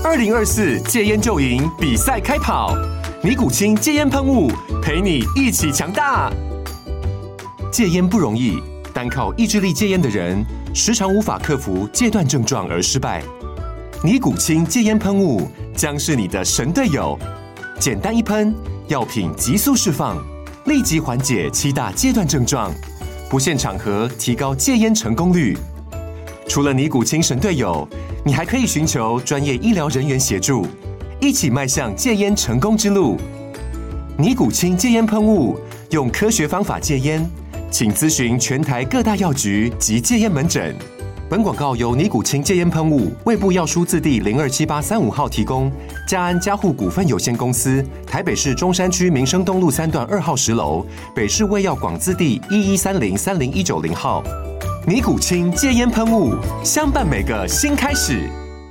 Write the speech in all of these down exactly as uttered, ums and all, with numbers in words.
二零二四戒烟就赢比赛开跑，尼古清戒烟喷雾陪你一起强大。戒烟不容易，单靠意志力戒烟的人，时常无法克服戒断症状而失败。尼古清戒烟喷雾将是你的神队友，简单一喷，药品急速释放，立即缓解七大戒断症状，不限场合提高戒烟成功率。除了尼古清神队友，你还可以寻求专业医疗人员协助，一起迈向戒烟成功之路。尼古清戒烟喷雾，用科学方法戒烟，请咨询全台各大药局及戒烟门诊。本广告由尼古清戒烟喷雾、卫部药书字第零二七八三五号提供，嘉安嘉护股份有限公司，台北市中山区民生东路三段二号十楼，北市卫药广字第一一三零三零一九零号。尼古清戒烟喷雾，相伴每个新开始。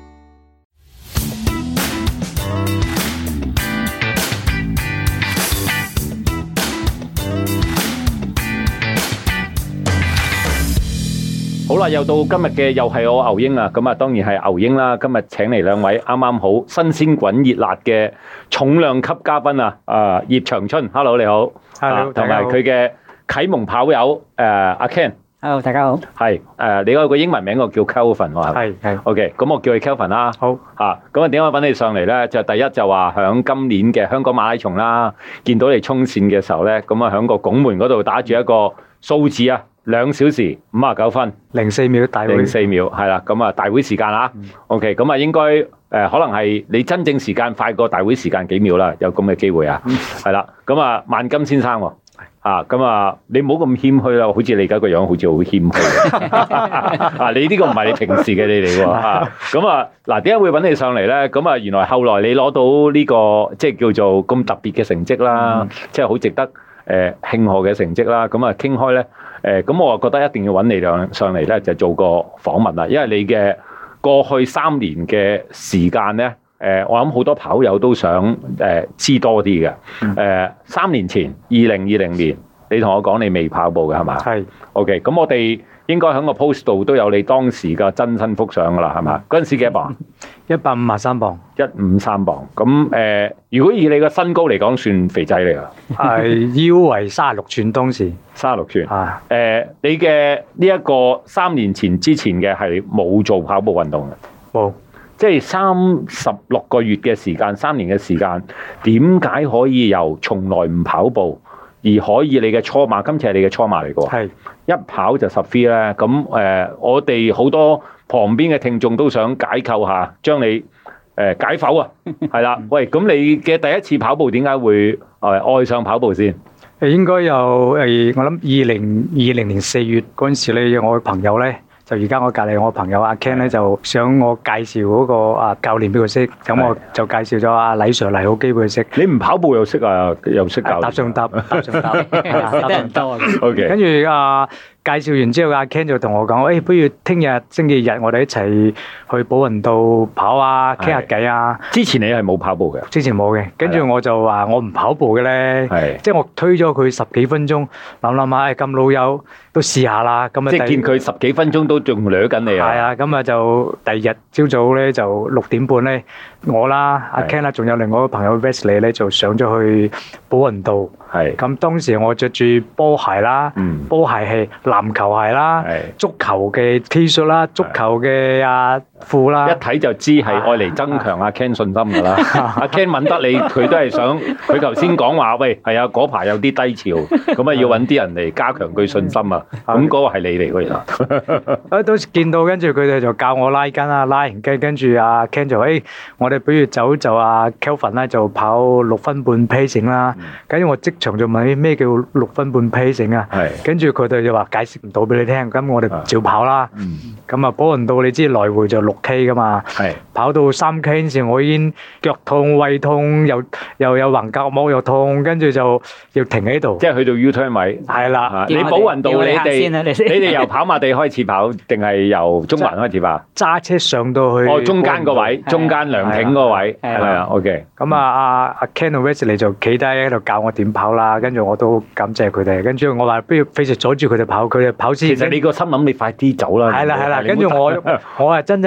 好啦，又到今日嘅又係我牛英啊，咁啊當然係牛英啦。今日請嚟兩位啱啱好新鮮滾熱辣嘅重量級嘉賓啊，啊葉長春 ，Hello 你好 ，Hello， 同埋佢嘅啟蒙跑友誒阿 Ken。Hello， 大家好。 係誒，你有個英文名我叫 Kelvin 喎， 係係。 OK，咁我叫你 Kelvin 啦。 好嚇，咁啊點解揾你上嚟咧？就第一就話響今年嘅香港馬拉松啦，見到你衝線嘅時候咧，咁啊響個拱門嗰度打住一個數字啊，兩小時五十九分零四秒大會。 零四秒係啦，咁啊大會時間啦。嗯、OK，咁啊應該誒、呃、可能係你真正時間快過大會時間幾秒啦，有咁嘅機會啊。係啦、嗯，咁啊萬金先生喎。啊，咁啊，你唔好咁謙虛啦，好似你而家個樣好似好謙虛。啊，你呢個唔係你平時嘅你嚟喎。啊，咁啊，嗱，點解會揾你上嚟咧？咁啊，原來後來你攞到呢、這個即係叫做咁特別嘅成績啦，嗯、即係好值得誒、呃、慶賀嘅成績啦。咁啊，傾開咧，誒、呃，咁我啊覺得一定要揾你上上嚟咧，就做個訪問啦。因為你嘅過去三年嘅時間咧。誒、呃，我諗好多跑友都想誒、呃、知多啲嘅。誒、呃，三年前，二零二零年，你同我講你未跑步嘅係嘛？係。OK，咁我哋應該喺個 post 度都有你當時嘅真身幅相噶啦，係嘛？嗰陣時幾多磅？ 一百五十三磅。 一五三磅。咁誒、呃，如果以你嘅身高嚟講，算肥仔嚟㗎。 係腰圍三十六寸當時。 三十六寸。 啊。 誒、呃，你嘅呢一個三年前之前嘅係冇做跑步運動嘅。冇。即係三十六個月嘅時間，三年嘅時間，點解可以由從來唔跑步，而可以你嘅初馬，今次係你嘅初馬嚟㗎喎，係一跑就十 three 咧。咁誒、呃，我哋好多旁邊嘅聽眾都想解構下，將你誒、呃、解剖啊，係啦。喂，咁你嘅第一次跑步點解會誒、呃、愛上跑步先？ 誒應該有誒，我諗二零二零年四月嗰陣時咧，我嘅朋友咧。就而家我隔離我朋友阿 Ken 咧，就想我介紹嗰個啊教練俾佢識，咁我就介紹咗阿李 Sir 黎好基俾佢識。 你唔跑步又識啊？又識教練？ 搭上搭，搭上搭，搭上搭。 OK。 跟住啊，介紹完之後，阿 Ken 就同我講：誒，不如聽日星期日我哋一齊去寶雲道跑啊，傾下偈啊。 之前你係冇跑步嘅？ 之前冇嘅。跟住我就話：我唔跑步嘅咧。係。即係我推咗佢十幾分鐘，諗諗下，誒咁老友都試下啦。咁啊， 即係見佢十幾分鐘都仲掠緊你啊！ 係啊，咁啊就第二日朝早咧就六點半咧，我啦、阿 Ken 啦，仲有另外一個朋友 Wesley 咧就上咗去寶雲道。係。咁當時我着住波鞋啦，波鞋係籃球鞋啦，足球嘅 T 恤啦，足球嘅啊褲啦， 一睇就知係愛嚟增強阿 Ken 信心㗎啦。阿 Ken 問得你，佢都係想佢頭先講話，喂係啊，嗰排有啲低潮，咁啊要揾啲人嚟加強佢信心啊。咁嗰個係你嚟㗎，原來。 啊都見到，跟住佢哋就教我拉筋啊，拉完筋跟住阿 Ken 就誒，我哋不如走就阿 Kelvin 咧就跑六分半 pacing 啦。跟住我即場就問咩叫六分半 pacing 啊？係。跟住佢哋就話解釋唔到俾你聽，咁我哋照跑啦。嗯。咁啊，寶雲道你知來回就六 K 噶嘛？係。跑到三 K 嗰陣時，我已經腳痛、胃痛，又又有橫膈膜又痛，跟住就要停喺度。 即係去到 U-turn 位。係啦。 你寶雲道你哋你哋由跑馬地開始跑，定係由中環開始跑？ 揸車上到去。 哦，中間個位，中間涼亭個位。係啊 ，OK。咁啊，阿阿 Ken 同 Wesley 就企低喺度教我點跑啦，跟住我都感謝佢哋。跟住我話不如費事阻住佢哋跑，佢哋跑先。 其實你個心諗你快啲走啦。 係啦係啦，跟住我我係真真正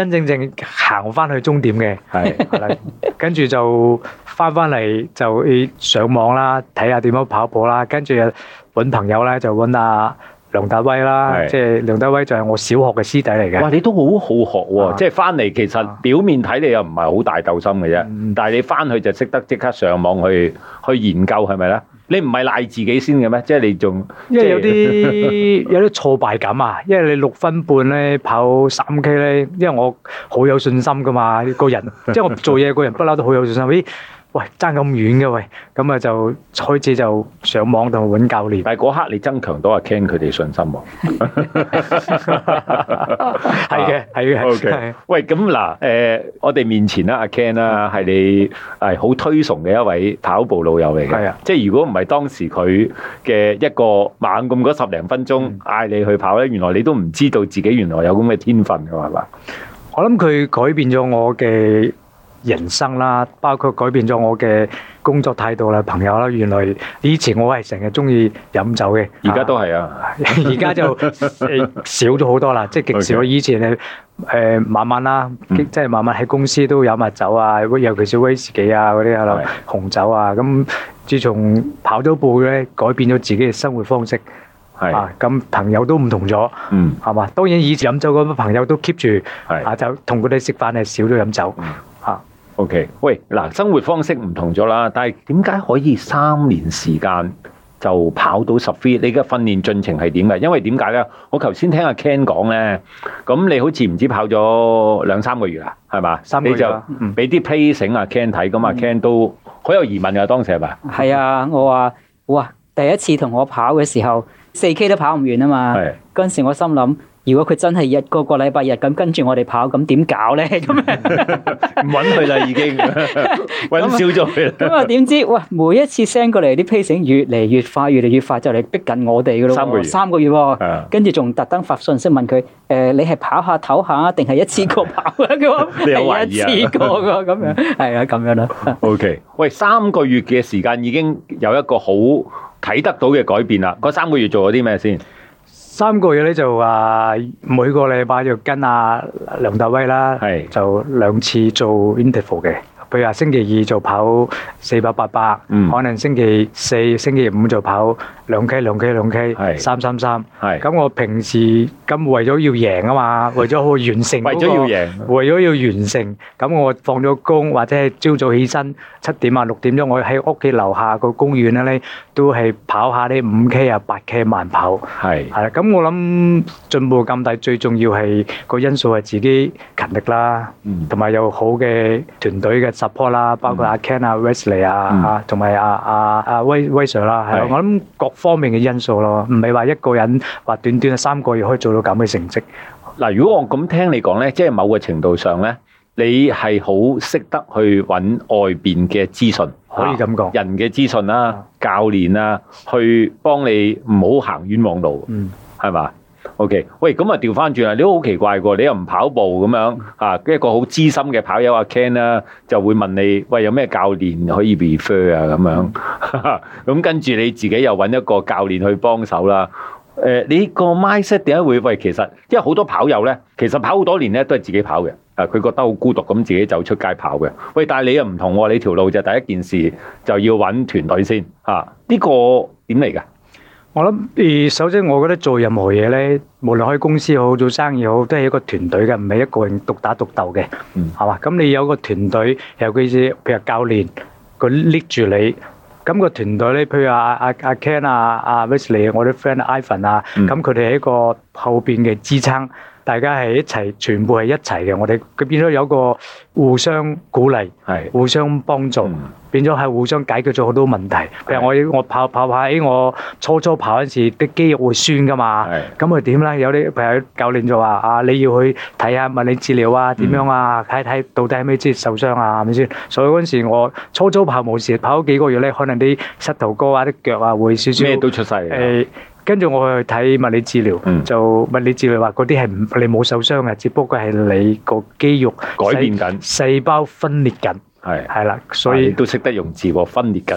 真正正行翻去終點嘅， 係係啦，跟住就翻翻嚟就上網啦，睇下點樣跑步啦，跟住揾朋友咧就揾阿梁達威啦， 係即係梁達威就係我小學嘅師弟嚟嘅。 哇！你都好好學喎， 啊即係翻嚟其實表面睇你又唔係好大鬥心嘅啫， 嗯但係你翻去就識得即刻上網去去研究係咪咧？你唔係賴自己先嘅咩？即係你仲因為有啲有啲挫敗感啊，因為你六分半咧跑三 K 咧，因為我好有信心噶嘛，個人即係我做嘢個人不嬲都好有信心。咦，喂爭咁遠嘅喂，咁啊就開始就上網度揾教練。 但係嗰刻你增強到阿 Ken 佢哋信心喎。 係嘅，係嘅。 O K，喂，咁嗱，誒，我哋面前啦，阿 Ken 啦，係你係好推崇嘅一位跑步老友嚟嘅。 係啊， 即係如果唔係當時佢嘅一個猛咁嗰十零分鐘嗌你去跑咧，原來你都唔知道自己原來有咁嘅天分㗎，係嘛？ 我諗佢改變咗我嘅人生啦，包括改變咗我嘅工作態度啦、朋友啦。原來以前我係成日中意飲酒嘅， 而家都係啊。 而家就誒少咗好多啦，即係極少。 Okay. 以前誒誒慢慢啦， 嗯即係慢慢喺公司都飲下酒啊，尤其是威士忌啊嗰啲係啦，紅酒啊。咁自從跑咗步咧，改變咗自己嘅生活方式。 係啊，咁朋友都唔同咗， 嗯， 係嘛？當然以前飲酒嗰班朋友都 keep 住， 係啊就同佢哋食飯係少咗飲酒，啊。 O K， 喂，嗱，生活方式唔同咗啦，但係點解可以三年時間就跑到十 three？你嘅訓練進程係點嘅？因為點解咧？我頭先聽阿 Ken 講咧，咁你好似唔知跑咗兩三個月啊，係嘛？ 三個月你就啦嗯俾啲 pacing 阿 Ken 睇，咁阿 Ken 都好有疑問㗎，當時係咪？ 係啊，我話哇，第一次同我跑嘅時候，四 K 都跑唔完啊嘛。 係嗰陣時我心諗，如果佢真係日個個禮拜日咁跟住我哋跑，咁點搞咧？咁唔揾佢啦，已經揾少咗佢啦。 咁啊點知哇，每一次 send 過嚟啲 pacing 越嚟越快，越嚟越快，就嚟逼緊我哋噶咯。 三個月三個月喎係， 跟住仲特登發信息問佢：誒，你係跑下唞下，定係一次過跑啊？佢話你有懷係疑啊一次過㗎，咁樣係啊，咁樣啦。 O K， 喂，三個月嘅時間已經有一個好睇得到嘅改變啦。嗰三個月做咗啲咩先？ 三個月咧就話每個禮拜就跟阿梁達威啦， 係就兩次做 interval 嘅。譬如話星期二就跑四百八百， 嗯可能星期四、星期五就跑兩 K、兩 K、兩 K、 係三三三。 係咁我平時咁為咗要贏啊嘛，為咗去完成嗰個， 為咗要贏為咗要完成，咁我放咗工或者係朝早起身七點啊六點鐘，我喺屋企樓下個公園咧，都係跑下啲五 K 啊八 K 慢跑。 係係啦，咁我諗進步咁大，最重要係個因素係自己勤力啦， 嗯同埋有好嘅團隊嘅 support 啦，包括阿 Ken 啊、Wesley 啊、 嗯啊同埋阿阿阿威威 Sir 啦，係咯係我諗各方面嘅因素咯，唔係話一個人話短短三個月可以做到咁嘅成績。 嗱，如果我咁聽你講咧，即係某個程度上咧，你係好識得去揾外邊嘅資訊， 可以咁講人嘅資訊啦、教練啦，去幫你唔好行冤枉路， 嗯， 係嘛？OK，喂，咁啊調翻轉啦，你都好奇怪喎，你又唔跑步咁樣啊？一個好資深嘅跑友阿 Ken 啦，就會問你，喂，有咩教練可以 refer 啊？咁樣，咁跟住你自己又揾一個教練去幫手啦。誒，你個 mindset 點解會？喂，其實因為好多跑友咧，其實跑好多年咧都係自己跑嘅。啊，佢覺得好孤獨咁，自己走出街跑嘅。喂，但係你又唔同喎，你條路就第一件事就要揾團隊先嚇。呢個點嚟㗎？ 我諗誒，首先我覺得做任何嘢咧，無論開公司好，做生意好，都係一個團隊嘅，唔係一個人獨打獨鬥嘅， 嗯係嘛？咁你有個團隊，尤其是譬如教練，佢拎住你。咁個團隊咧，譬如阿阿阿 Ken 啊、阿 Wesley，我啲 friend Ivan 啊， 嗯咁佢哋係一個後邊嘅支撐，大家係一齊，全部係一齊嘅。我哋佢變咗有個互相鼓勵， 係互相幫助， 嗯變咗係互相解決咗好多問題。譬如我我跑跑跑，誒我初初跑嗰陣時，啲肌肉會酸噶嘛， 係咁佢點咧？有啲譬如教練就話啊，你要去睇下物理治療啊，點樣啊，睇睇到底係咪即係受傷啊，係咪先？所以嗰陣時我初初跑冇事，跑咗幾個月咧，可能啲膝頭哥啊、啲腳啊會少少咩都出晒嚟。 誒。跟住我去睇物理治療， 嗯就物理治療話嗰啲係唔你冇受傷嘅，只不過係你個肌肉改變緊細細胞分裂緊， 係係啦，所你以都識得用字喎，分裂緊。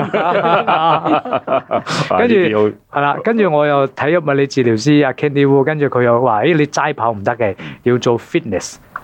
跟住呢啲要係啦，跟住我又睇咗物理治療師阿 Candy Wu，跟住佢又話：誒你齋跑唔得嘅，要做 fitness。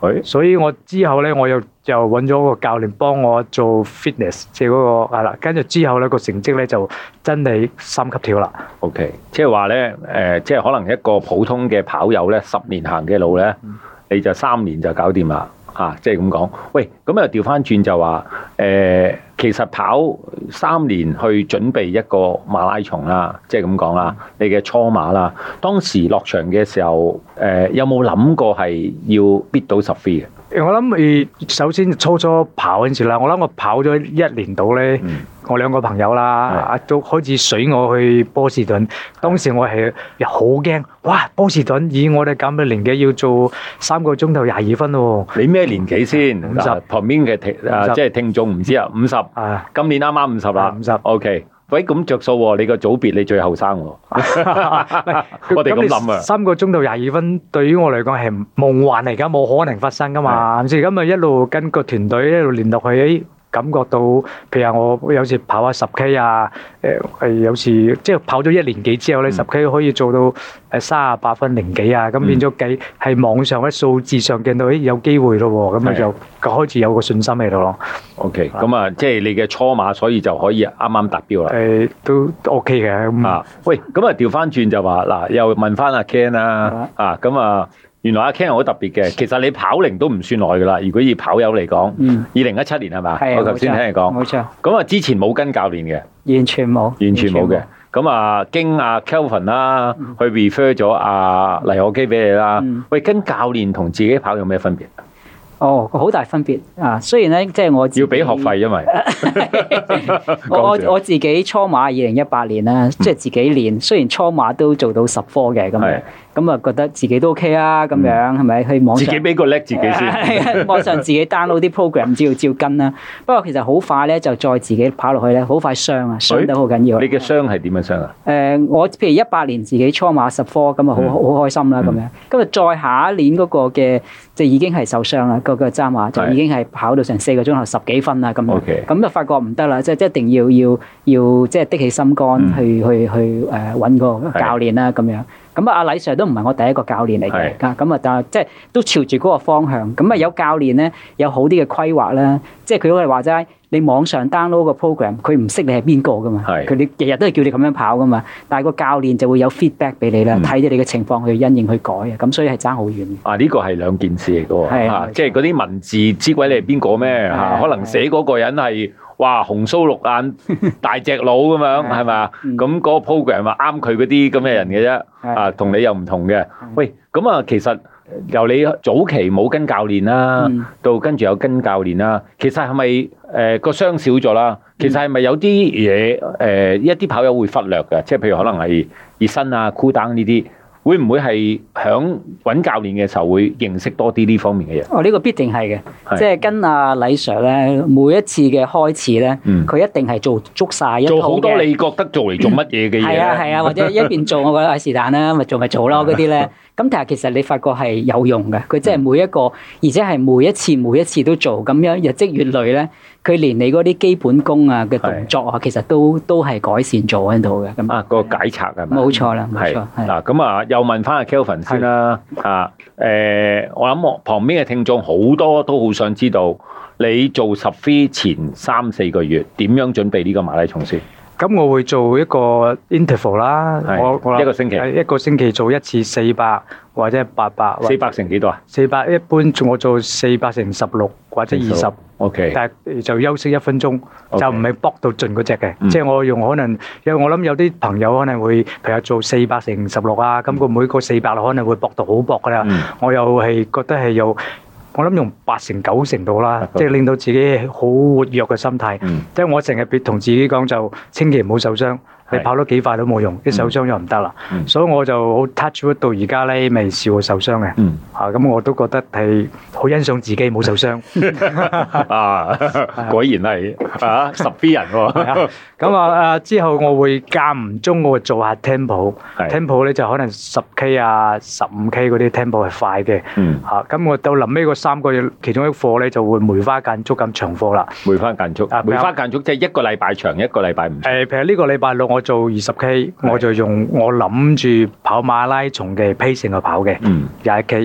誒所以我之後咧，我又就揾咗個教練幫我做 fitness，即係嗰個係啦。跟住之後咧，個成績咧就真係三級跳啦。 OK，即係話咧，誒，即係可能一個普通嘅跑友咧，十年行嘅路咧，你就三年就搞掂啦。啊，即係咁講。喂，咁又調翻轉就話，誒，其實跑三年去準備一個馬拉松啦，即係咁講啦，你嘅初馬啦，當時落場嘅時候，誒，有冇諗過係要 beat 到十 three 嘅？ 我諗誒，首先初初跑嗰陣時啦，我諗我跑咗一年到咧， 嗯、 我兩個朋友啦，都開始水我去波士頓。當時我係好驚，哇！波士頓以我哋咁嘅年紀要做三個鐘頭廿二分喎。 你咩年紀先？ 五十。 旁邊嘅聽啊，即係聽眾唔知啊，五十。 啊， 今年啱啱五十啦。 五十。 OK。喂，咁着數喎！你個組別你最後生喎，我哋咁諗啊！ 三個鐘頭廿二分，對於我嚟講係夢幻嚟㗎，冇可能發生㗎嘛。所以咁咪一路跟個團隊一路練落去，感覺到，譬如我有時跑下十 K 啊，誒係有時即係跑咗一年幾之後咧，十 K 可以做到誒三十八分零幾啊，咁變咗計係網上喺數字上見到誒有機會咯喎，咁咪就開始有個信心喺度咯。 OK，咁啊，即係你嘅初馬，所以就可以啱啱達標啦。 誒都 OK 嘅。 啊，喂，咁啊調翻轉就話嗱，又問翻阿 Ken 啦，啊咁啊。原來阿 Ken 好特別嘅，其實你跑齡都唔算耐噶啦。如果以跑友嚟講，二零一七年係嘛？我頭先聽你講， 冇錯。 咁啊，之前冇跟教練嘅， 完全冇， 完全冇嘅。咁啊，經阿 Kelvin 啦，去 refer 咗阿黎可基俾你啦。喂，跟教練同自己跑有咩分別？ 哦，好大分別啊！雖然咧，即係我要俾學費，因為我我我自己初馬二零一八年啦，即係自己練。雖然初馬都做到十科嘅咁樣，咁啊覺得自己都 OK 啊，咁樣係咪去網上自己俾個叻自己先？ 網上自己 download 啲 program，照照跟啦。不過其實好快咧，就再自己跑落去咧，好快傷啊，傷得好緊要。 你嘅傷係點樣傷啊？ 誒，我譬如一八年自己初馬十科，咁啊好好開心啦，咁樣。咁啊再下一年嗰個嘅就已經係受傷啦。個揸馬就已經係跑到成四個鐘頭十幾分啦，咁樣，咁就發覺唔得啦，即係一定要要要即係的起心肝去去去誒揾個教練啦，咁樣。咁啊，阿禮 Sir 都唔係我第一個教練嚟嘅，咁啊，但係即係都朝住嗰個方向。咁啊，有教練咧，有好啲嘅規劃啦，即係佢可以話齋。你網上 download 個 program，佢唔識你係邊個噶嘛？佢哋日日都係叫你咁樣跑噶嘛。但係個教練就會有 feedback 俾你啦，睇住你嘅情況去因應去改啊。咁所以係爭好遠。啊， 呢個係兩件事嚟嘅喎，嚇，即係嗰啲文字知鬼你係邊個咩嚇？可能寫嗰個人係哇紅鬚綠眼大隻佬咁樣係咪啊？咁嗰個 program 咪啱佢嗰啲咁嘅人嘅啫。啊，同你又唔同嘅。喂，咁啊，其實由你早期冇跟教練啦，到跟住有跟教練啦，其實係咪誒個傷少咗啦？其實係咪有啲嘢誒一啲跑友會忽略嘅？即係譬如可能係熱身啊、cool down 呢啲，會唔會係響揾教練嘅時候會認識多啲呢方面嘅嘢？ 哦，呢個必定係嘅，即係跟阿禮 Sir 咧，每一次嘅開始咧，佢一定係做足晒一套嘅， 做好多你覺得做嚟做乜嘢嘅嘢。 係啊係啊，或者一邊做我覺得係是但啦，咪做咪做咯嗰啲咧。咁但係其實你發覺係有用嘅，佢即係每一個，而且係每一次每一次都做，咁樣日積月累咧，佢連你嗰啲基本功啊嘅動作啊，其實都都係改善咗喺度嘅。咁啊，個解拆係咪？ 冇錯啦，冇錯。 嗱咁啊，又問翻阿 Kelvin 先啦。啊，誒，我諗我旁邊嘅聽眾好多都好想知道，你做十 three 前三四個月點樣準備呢個馬拉松先？ 咁我會做一個 interval 啦，我我一個星期一個星期做一次四百或者八百。 四百乘幾多啊？ 四百一般我做四百乘十六或者二十。 OK。 但係就休息一分鐘，就唔係搏到盡嗰隻嘅。 嗯、 即係我用可能，因為我諗有啲朋友可能會譬如做四百乘十六啊，咁佢每個四百可能會搏到好搏㗎啦。嗯、我又係覺得係有。我諗用八成九成度啦，即係令到自己好活躍嘅心態。即係我成日別同自己講就，千祈唔好受傷。你跑得幾快都冇用，啲受傷又唔得啦。所以我就好 touch wood 到而家咧未試過受傷嘅。嚇咁我都覺得係好欣賞自己冇受傷。 啊，果然係啊十 B 人喎。 咁啊啊之後我會間唔中我會做下 tempo，tempo 咧就可能十 K 啊、十五 K 嗰啲 tempo 係快嘅。嚇咁我到臨尾嗰三個月，其中一課咧就會梅花間竹咁長課啦。 梅花間竹，梅花間竹即係一個禮拜長，一個禮拜唔長。 誒，譬如呢個禮拜六我做二十 K，我就用我諗住跑馬拉松嘅 pacing 去跑嘅，廿一 K。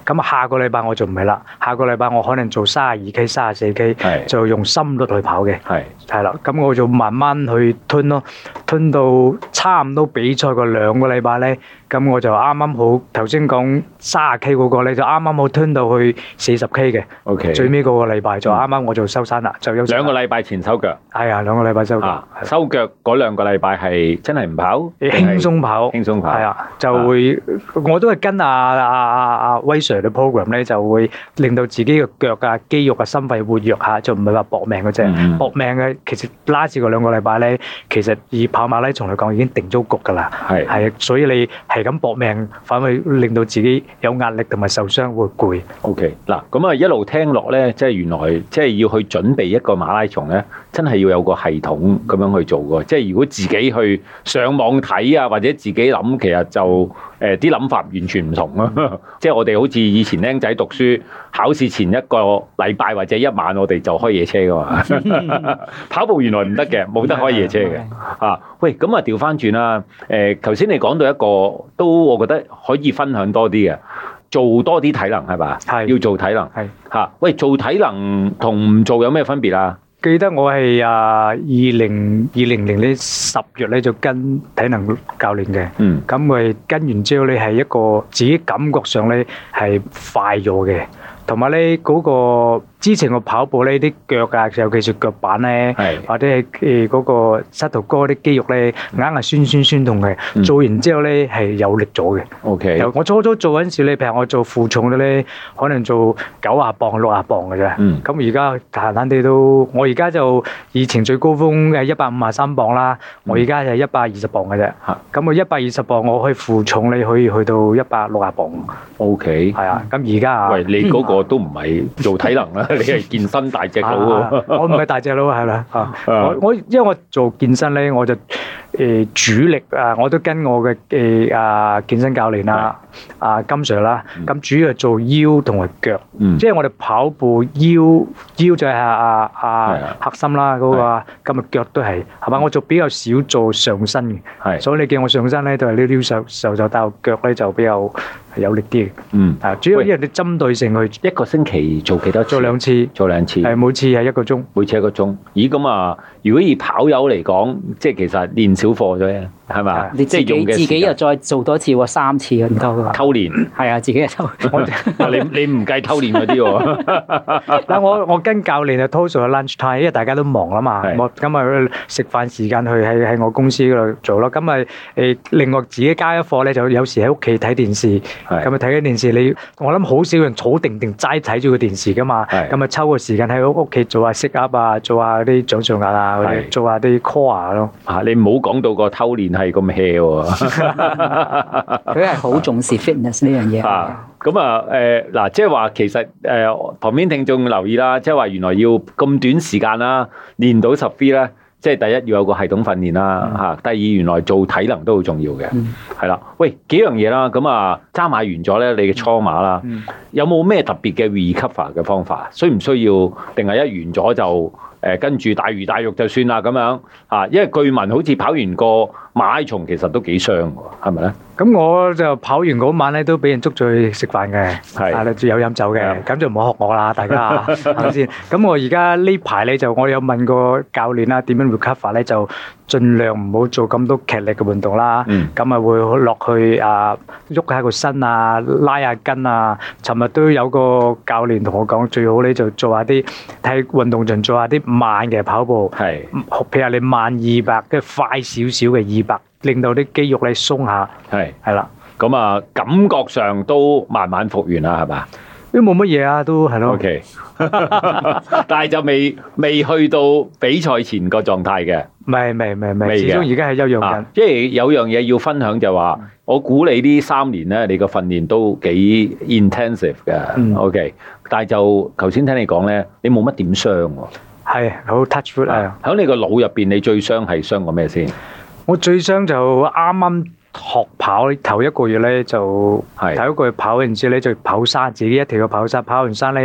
咁啊下個禮拜我就唔係啦，下個禮拜我可能做三十二 K、三十四 K，就用心率去跑嘅。係係啦，咁我就慢慢去吞咯，吞到差唔多比賽個兩個禮拜咧，咁我就啱啱好頭先講三十 K 嗰個咧，就啱啱好吞到去四十 K 嘅。OK， 最尾嗰個禮拜就啱啱我就收山啦，就休息。兩個禮拜前收腳。係啊，兩個禮拜收腳。收腳嗰兩個禮拜係真係唔跑，輕鬆跑，輕鬆跑。係啊，就會我都係跟阿阿阿阿威 Sir 嘅 program 咧，就會令到自己嘅腳啊、肌肉啊、心肺活躍下，就唔係話搏命嘅啫。搏命嘅其實拉住個兩個禮拜咧，其實以跑馬拉松嚟講已經定咗局㗎啦。係係，所以你係咁搏命，反而令到自己有壓力同埋受傷會攰。OK， 嗱咁啊一路聽落咧，即係原來即係要去準備一個馬拉松咧，真係要有個系統咁樣去做嘅。即係如果自己去上網睇啊，或者自己諗，其實就誒啲諗法完全唔同咯。即係我哋好似以前僆仔讀書，考試前一個禮拜或者一晚，我哋就開夜車噶嘛。跑步原來唔得嘅，冇得開夜車嘅。啊，喂，咁啊調翻轉啦。誒，頭先你講到一個都，我覺得可以分享多啲嘅，做多啲體能係嘛？係要做體能。係嚇，喂，做體能同唔做有咩分別啊？記得我係啊二零二零年呢十月咧就跟體能教練嘅，咁佢跟完之後咧係一個自己感覺上咧係快咗嘅，同埋咧嗰個之前我跑步咧啲腳啊，尤其是腳板咧，或者係誒嗰個膝頭哥啲肌肉咧，硬係酸酸酸痛嘅。做完之後咧係有力咗嘅。OK，由我初初做嗰陣時咧，譬如我做負重嘅咧，可能做九啊磅、六啊磅嘅啫。咁而家閒閒地都，我而家就以前最高峰嘅一百五啊三磅啦，我而家就一百二十磅嘅啫。咁我一百二十磅，我可以負重你可以去到一百六啊磅。OK，係啊。咁而家啊，喂，你嗰個都唔係做體能啦。你係健身大隻佬喎，我唔係大隻佬係啦，我我因為我做健身咧，我就誒主力啊，我都跟我嘅誒啊健身教練啦，啊金 Sir 啦，咁主要係做腰同埋腳，即係我哋跑步腰腰就係阿阿核心啦嗰個，今日腳都係係嘛，我做比較少做上身嘅，係，所以你見我上身咧都係呢啲手手就但係腳咧就比較有力啲嘅，嗯，啊主要因為你針對性去一個星期做幾多次？做兩次，做兩次，係每次係一個鐘，每次一個鐘。咦咁啊，如果以跑友嚟講，即係其實練少課啫，係嘛？你自己自己又再做多次喎，三次唔夠㗎嘛？偷練係啊，自己又偷。你你唔計偷練嗰啲喎？嗱，我我跟教練啊，多數係 lunch time，因為大家都忙啦嘛，我咁咪食飯時間去喺喺我公司嗰度做咯。咁咪誒另外自己加一課咧，就有時喺屋企睇電視。咁咪睇緊電視，你我諗好少人坐定定齋睇住個電視噶嘛。咁咪抽個時間喺屋企做下 sit up 啊，做下啲掌上壓啊，或者做下啲 core 咯。啊，你唔好講到個偷練係咁 hea 喎。佢係好重視 fitness 呢樣嘢。啊，咁啊誒嗱，即係話其實誒、呃、旁邊聽眾留意啦，即係話原來要咁短時間啦，練到十 three 咧。即係第一要有個系統訓練啦，嚇、嗯！第二原來做體能都好重要嘅，係啦、嗯。喂，幾樣嘢啦，咁啊揸馬完咗咧，你嘅初馬啦，嗯、有冇咩特別嘅 recover 嘅方法？需唔需要？定係一完咗就誒跟住大魚大肉就算啦咁樣嚇？因為據聞好似跑完個馬拉松其實都幾傷喎，係咪咧？咁我就跑完嗰晚咧，都俾人捉咗去食飯嘅，係啊，有飲酒嘅，咁就唔好學我啦，大家係咪先？咁我而家呢排咧就我有問過教練啦，點樣 recover 咧，就盡量唔好做咁多劇烈嘅運動啦。咁啊會落去啊喐下個身啊，拉下筋啊。尋日都有個教練同我講，最好咧就做下啲睇運動場做下啲慢嘅跑步，係，譬如你慢二百，跟住快少少嘅二百。令到啲肌肉咧鬆下，係係啦，咁啊感覺上都慢慢復原啦，係嘛？都冇乜嘢啊，都係咯。OK，但係就未未去到比賽前個狀態嘅，未未未未，始終而家係休養緊。即係有樣嘢要分享就話，我估你呢三年咧，你個訓練都幾 intensive 嘅。OK，但係就頭先聽你講咧，你冇乜點傷喎。係好 touch wood 啊！喺你個腦入邊，你最傷係傷過咩先？我最傷就啱啱學跑頭一個月咧，就頭一個月跑完之後咧就跑山，自己一條嘅跑山，跑完山咧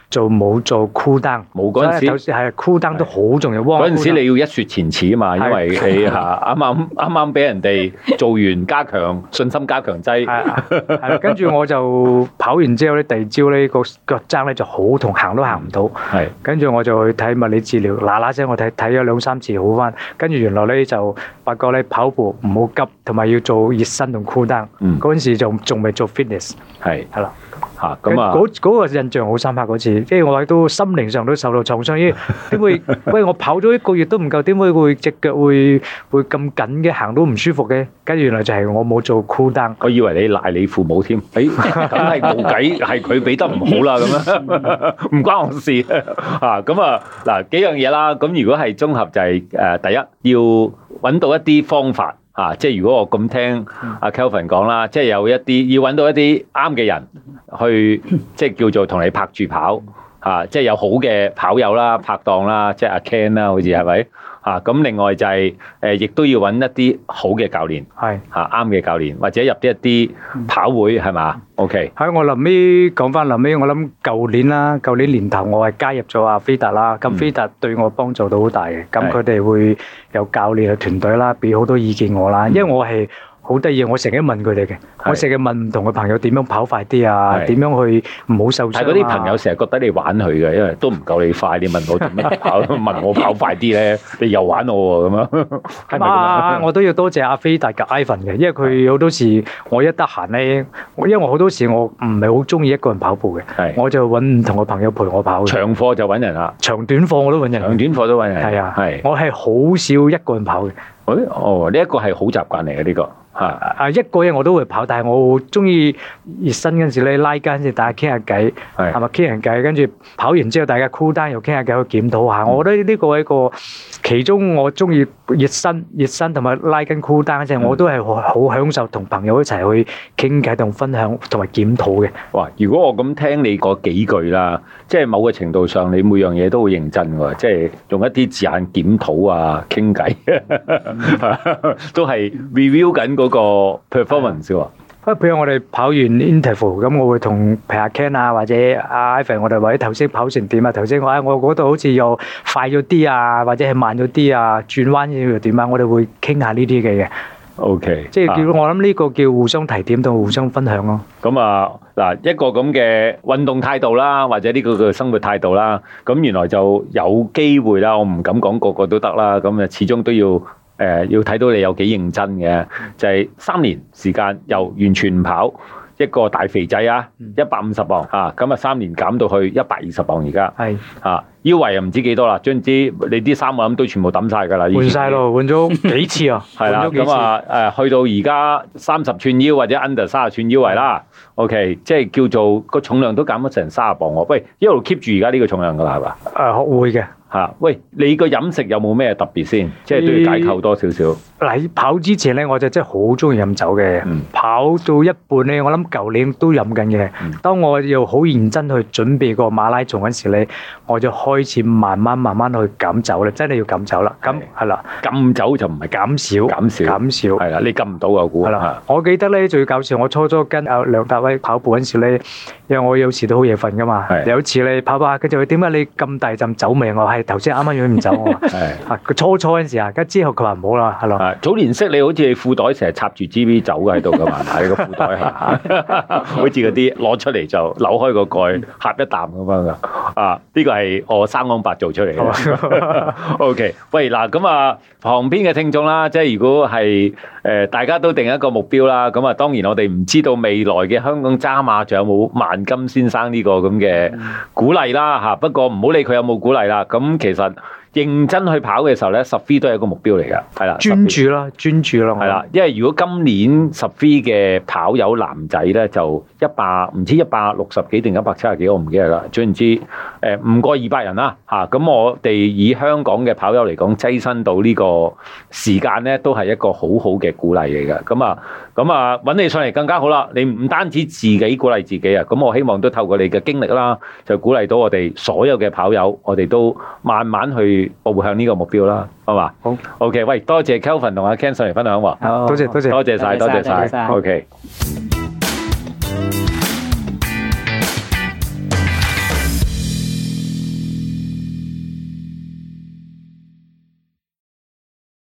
做冇做 cool down， 冇嗰陣時係 cool down 都好重要。 嗰陣時你要一雪前恥啊嘛，因為你嚇啱啱啱啱俾人哋做完加強信心加強劑， 係跟住我就跑完之後咧，第二朝咧個腳踭咧就好痛，行都行唔到。係跟住我就去睇物理治療，嗱嗱聲我睇睇咗兩三次好翻。跟住原來咧就發覺咧跑步唔好急，同埋要做熱身同 cool down。嗯，嗰陣時就仲未做 fitness。係係啦。 嚇咁啊！ 嗰嗰個印象好深刻嗰次，即係我都心靈上都受到創傷。因為點會？喂，我跑咗一個月都唔夠，點會會隻腳會會咁緊嘅，行到唔舒服嘅？跟住原來就係我冇做 cool down。 我以為你賴你父母添，誒，梗係冇計，係佢俾得唔好啦咁樣，唔關我事啊！咁啊嗱幾樣嘢啦，咁如果係綜合就係誒第一要揾到一啲方法。啊！即係如果我咁聽阿 Kelvin 講啦，即係有一啲要揾到一啲啱嘅人去，即係叫做同你拍住跑啊！即係有好嘅跑友啦、拍檔啦，即係阿 Ken 啦，好似係咪？啊！咁另外就係、是、誒，亦都要揾一啲好嘅教練，係嚇啱嘅教練，或者入啲一啲跑會係嘛 ？OK。喺我臨尾講翻臨尾，我諗舊年啦，舊年年頭我係加入咗阿飛達啦，咁飛達對我幫助到好大嘅，咁佢哋會有教練嘅團隊啦，俾好多意見我啦，因為我係。好得意，我成日問佢哋嘅，我成日問唔同嘅朋友點樣跑快啲啊，點樣去唔好受傷啊。 係嗰啲朋友成日覺得你玩佢嘅，因為都唔夠你快，你問我做乜跑，問我跑快啲咧，你又玩我喎咁樣。係咪咁啊？ 我都要多謝阿飛達嘅 Ivan 嘅，因為佢好多時我一得閒咧，因為我好多時我唔係好中意一個人跑步嘅，我就揾唔同嘅朋友陪我跑。 長課就揾人啦， 長短課我都揾人。 長短課都揾人。 係啊，係。我係好少一個人跑嘅。 哦，呢一個係好習慣嚟嘅呢個。 係啊，一個人我都會跑，但係我好中意熱身嗰陣時咧，拉筋嗰陣時大家傾下偈，係咪傾下偈？跟住跑完之後，大家 cool down 又傾下偈，去檢討下。我覺得呢個係一個其中我中意熱身、熱身同埋拉筋 cool down 嗰陣，我都係好享受同朋友一齊去傾偈同分享同埋檢討嘅。 哇！如果我咁聽你嗰幾句啦，即係某個程度上，你每樣嘢都好認真喎，即係用一啲字眼檢討啊、傾偈，都係 review 緊嗰個 performance 喎。 譬如我哋跑完 interval， 咁我會同譬如阿 Ken 啊或者阿 Ivan， 我哋或者頭先跑成點啊？頭先我喺我嗰度好似又快咗啲啊，或者係慢咗啲啊，轉彎又點啊？我哋會傾下呢啲嘅嘢。 OK， 即係叫我諗呢個叫互相提點同互相分享咯。 咁啊嗱，一個咁嘅運動態度啦，或者呢個嘅生活態度啦，咁原來就有機會啦。我唔敢講個個都得啦，咁啊始終都要。誒、呃、要睇到你有幾認真嘅，就係、是、三年時間又完全唔跑，一個大肥仔啊，一百五十磅啊，咁啊三年減到去一百二十磅而家，係啊腰圍又唔知幾多啦，總之你啲衫我諗都全部抌晒㗎啦， 換晒咯，換咗幾次啊， 係啦，咁啊誒去到而家三十寸腰或者 under 三十寸腰圍啦 ，OK， 即係叫做個重量都減咗成三十磅喎，喂一路 keep 住而家呢個重量㗎啦係嘛？ 誒、呃、會嘅。 嚇！喂，你個飲食有冇咩特別先？即係都要解構多少少。 喺跑之前咧，我就真係好中意飲酒嘅。嗯、跑到一半咧，我諗舊年都飲緊嘅。嗯、當我要好認真去準備個馬拉松嗰時咧，我就開始慢慢慢慢去減酒啦。真係要減酒啦。咁係啦， 禁酒就唔係減少，減少， 減少。 係啦，你禁唔到啊！我估。係啦， 我記得咧最搞笑，我初初跟阿梁達威跑步嗰時咧，因為我有時都好夜瞓噶嘛。有一次你跑跑下，跟住佢點解你咁大陣酒味？我係頭先啱啱飲完酒啊。係啊，佢初初嗰陣時啊，跟之後佢話唔好啦，係咯。 早年識你好似你褲袋成日插住 G V 酒喺度噶嘛，喺個褲袋係，好似嗰啲攞出嚟就扭開個蓋，呷一啖咁樣噶。啊，呢個係我生安白做出嚟嘅。O K， 喂嗱，咁啊旁邊嘅聽眾啦，即係如果係誒大家都定一個目標啦，咁啊當然我哋唔知道未來嘅香港渣馬仲有冇萬金先生呢個咁嘅鼓勵啦嚇。不過唔好理佢有冇鼓勵啦，咁其實。認真去跑嘅時候咧，十 V 都係一個目標嚟㗎，係啦， 專注啦，專注啦， 係啦，因為如果今年十 V 嘅跑友男仔咧，就一百唔知一百六十幾定一百七十幾，我唔記得啦。總言之，誒唔過二百人啦，嚇咁我哋以香港嘅跑友嚟講，躋身到呢個時間咧，都係一個好好嘅鼓勵嚟㗎。咁啊，咁啊揾你上嚟更加好啦。你唔單止自己鼓勵自己啊，咁我希望都透過你嘅經歷啦，就鼓勵到我哋所有嘅跑友，我哋都慢慢去。步向呢個目標啦，好嘛？好 ，OK， 喂，多謝 Kelvin 同阿 Ken 上嚟分享喎， 多謝多謝， 多謝晒，多謝晒，OK。